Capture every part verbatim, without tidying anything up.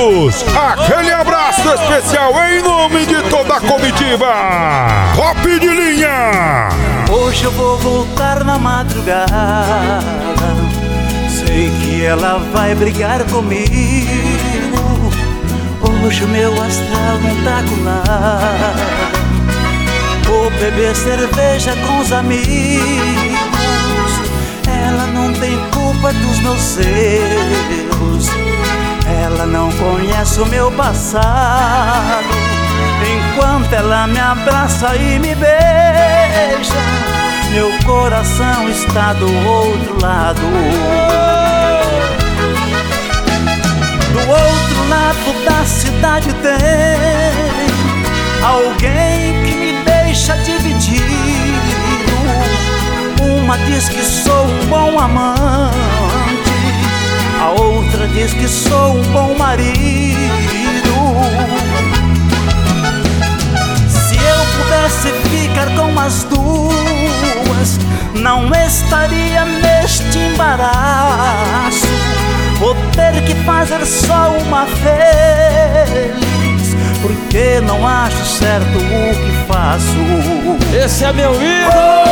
Magnos, aquele abraço especial em nome de toda a comitiva Top de Linha. Hoje eu vou voltar na madrugada, sei que ela vai brigar comigo. Hoje o meu astral não tá com nada, vou beber cerveja com os amigos. Ela não tem culpa dos meus erros, ela não conhece o meu passado. Enquanto ela me abraça e me beija, meu coração está do outro lado. Do outro lado da cidade tem alguém que me deixa dividido. Uma diz que sou um bom amante, a outra diz que sou um bom marido. Se eu pudesse ficar com as duas, não estaria neste embaraço. Vou ter que fazer só uma feliz, porque não acho certo o que faço. Esse é meu ídolo!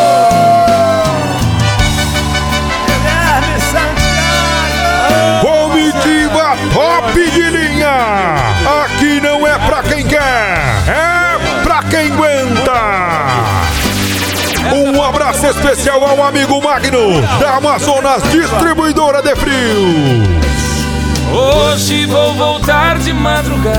Guilherme Santiago! Comitiva Top de Linha. Aqui não é pra quem quer, é pra quem aguenta. Um abraço especial ao amigo Magno, da Amazonas Distribuidora de Frios. Hoje vou voltar de madrugada,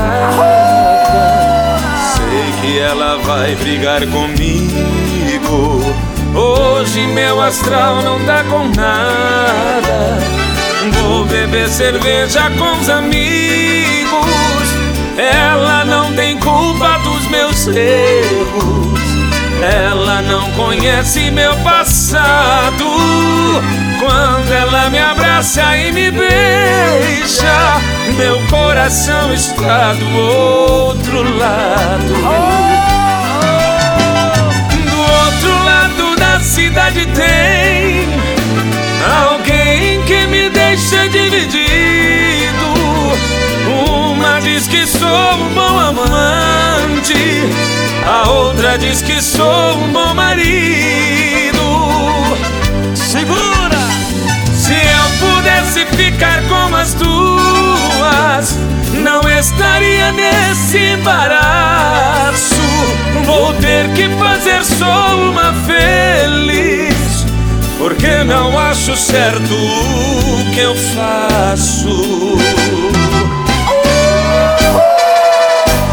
sei que ela vai brigar comigo. Hoje meu astral não dá com nada, vou beber cerveja com os amigos. Ela não tem culpa dos meus erros, ela não conhece meu passado. Quando ela me abraça e me beija, meu coração está do outro lado. Do outro lado da cidade tem alguém que me deixa dividido. Uma diz que sou um bom amante, a outra diz que sou um bom marido. Segura! Se eu pudesse ficar com as duas, não estaria nesse embaraço. Vou ter que fazer só uma feliz, porque não acho certo o que eu faço.